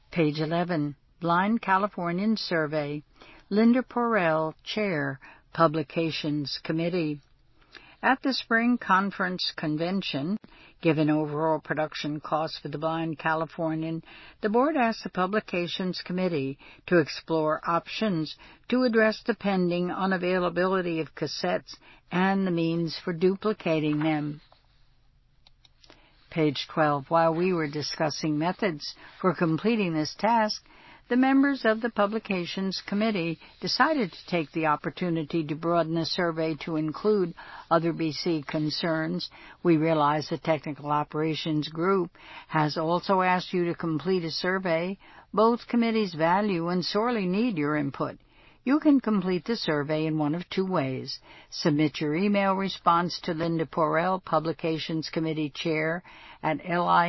Page 11, Blind Californian Survey. Linda Porrell, Chair, Publications Committee. At the Spring Conference Convention, given overall production costs for the Blind Californian, the Board asked the Publications Committee to explore options to address the pending unavailability of cassettes and the means for duplicating them. Page 12. While we were discussing methods for completing this task, the members of the Publications Committee decided to take the opportunity to broaden the survey to include other BC concerns. We realize the Technical Operations Group has also asked you to complete a survey. Both committees value and sorely need your input. You can complete the survey in one of two ways. Submit your email response to Linda Porrell, Publications Committee Chair, at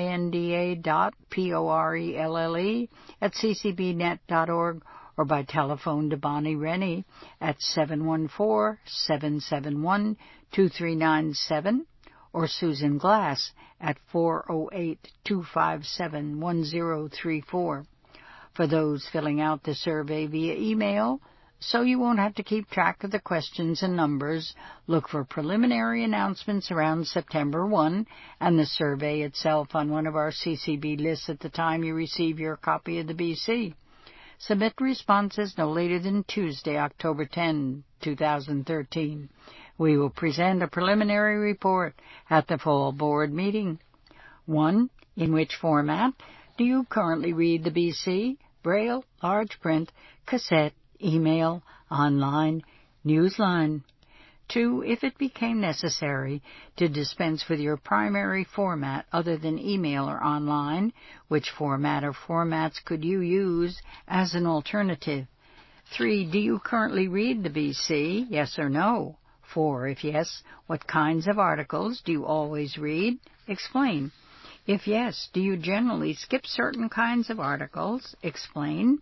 linda.porelle@ccbnet.org, or by telephone to Bonnie Rennie at 714-771-2397, or Susan Glass at 408-257-1034. For those filling out the survey via email, so you won't have to keep track of the questions and numbers, look for preliminary announcements around September 1 and the survey itself on one of our CCB lists at the time you receive your copy of the BC. Submit responses no later than Tuesday, October 10, 2013. We will present a preliminary report at the fall board meeting. 1. In which format do you currently read the BC? Braille, large print, cassette, email, online, newsline. 2. If it became necessary to dispense with your primary format other than email or online, which format or formats could you use as an alternative? 3. Do you currently read the BC? Yes or no? 4. If yes, what kinds of articles do you always read? Explain. If yes, do you generally skip certain kinds of articles? Explain.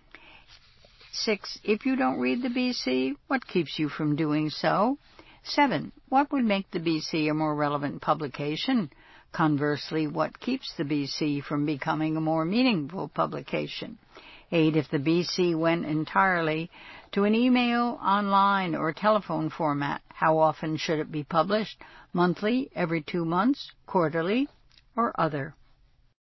6. If you don't read the BC, what keeps you from doing so? 7. What would make the BC a more relevant publication? Conversely, what keeps the BC from becoming a more meaningful publication? 8. If the BC went entirely to an email, online, or telephone format, how often should it be published? Monthly, every 2 months, quarterly, or other?